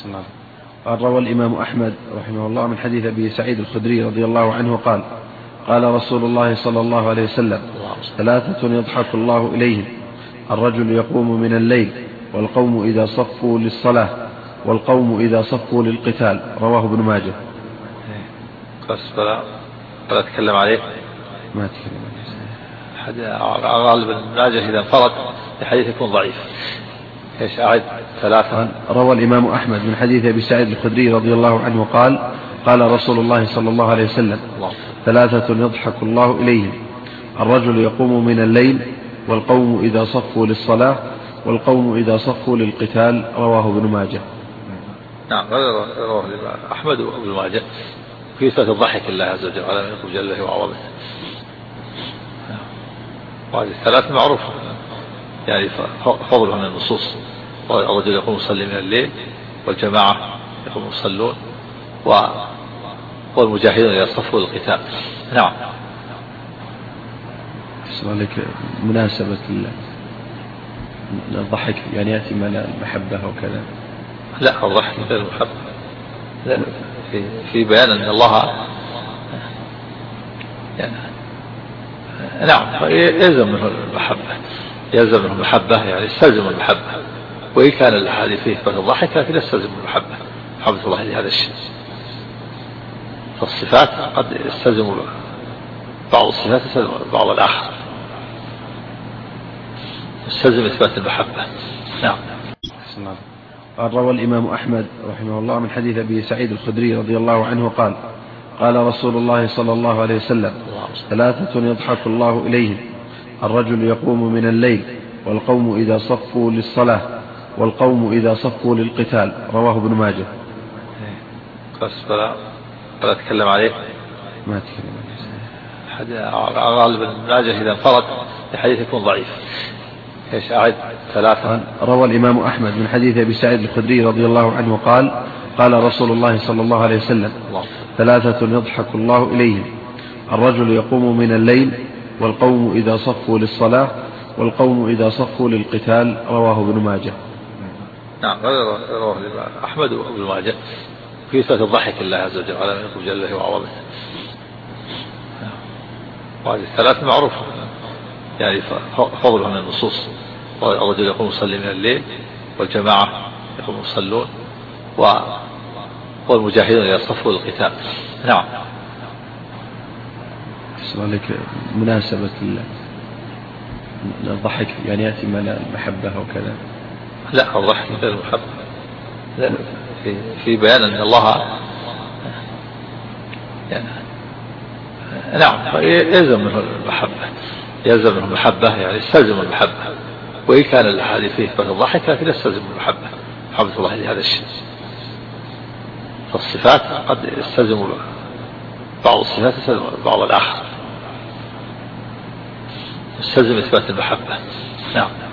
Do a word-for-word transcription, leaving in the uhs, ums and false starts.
نعم. قال روى الإمام أحمد رحمه الله من حديث أبي سعيد الخدري رضي الله عنه قال قال رسول الله صلى الله عليه وسلم ثلاثة يضحك الله إليهم: الرجل يقوم من الليل والقوم إذا صفوا للصلاة والقوم إذا صفوا للقتال. رواه ابن ماجه. بس فلا فلا أتكلم عليه، ما أتكلم عليه غالبا ابن ماجه إذا انفرد الحديث يكون ضعيف. ايش أعد ثلاثة؟ روى الإمام أحمد من حديث أبي سعيد الخدري رضي الله عنه قال قال رسول الله صلى الله عليه وسلم ثلاثة يضحك الله إليهم: الرجل يقوم من الليل والقوم إذا صفوا للصلاة والقوم إذا صفوا للقتال. رواه ابن ماجه. نعم، رواه أحمد وابن ماجه في صفة الضحك الله عز وجل على من يقول جله وعظمه. وهذه الثلاث معروفة يعني فضلها من النصوص: الرجل يقوم يصلي من الليل، والجماعة يقوم يصلون، والمجاهدون يصفوا للقتال. نعم. سؤالك مناسبة الضحك يعني يأتي من المحبة وكذا؟ لا، الضحك غير المحبة، في, في بيان أن الله يعني نعم يلزم منه المحبة، يلزم منه المحبة يعني يستلزم المحبة، وإن كان الحديث فيه الضحك لكن يستلزم المحبة، محبة الله لهذا الشيء. فالصفات قد يستلزم بعض الصفات يستلزم بعض الآخر، يستلزم إثبات المحبة. نعم. قال روى الإمام أحمد رحمه الله من حديث أبي سعيد الخدري رضي الله عنه قال قال رسول الله صلى الله عليه وسلم ثلاثة يضحك الله إليهم: الرجل يقوم من الليل والقوم إذا صفوا للصلاة والقوم إذا صفوا للقتال. رواه ابن ماجه. بس فلا فلا أتكلم عليه، ما أتكلم عليه غالبا ابن ماجه إذا انفرد الحديث يكون ضعيف. ايش أعد ثلاثة؟ روى الإمام أحمد من حديث أبي سعيد الخدري رضي الله عنه قال قال رسول الله صلى الله عليه وسلم ثلاثة يضحك الله إليهم: الرجل يقوم من الليل والقوم إذا صفوا للصلاة والقوم إذا صفوا للقتال. رواه ابن ماجه. نعم، رواه أحمد وابن ماجه في صفة الضحك الله عز وجل على من يقول جله وعظمه. وهذه الثلاث معروفة يعني فضلها من النصوص: الرجل يقوم يصلي من الليل، والجماعة يقوم يصلون، والمجاهدون يصفوا للقتال. نعم. سؤالك مناسبة الضحك يعني يأتي من المحبة وكذا؟ لا، الضحك غير المحبة، في, في بيان أن الله يعني نعم يلزم منه المحبة، يلزم منه المحبة يعني يستلزم المحبة، وإن كان الحديث فيه الضحك لكن يستلزم المحبة، محبة الله لهذا الشيء. فالصفات قد يستلزم بعض الصفات يستلزم بعض الآخر، يستلزم إثبات المحبة. نعم.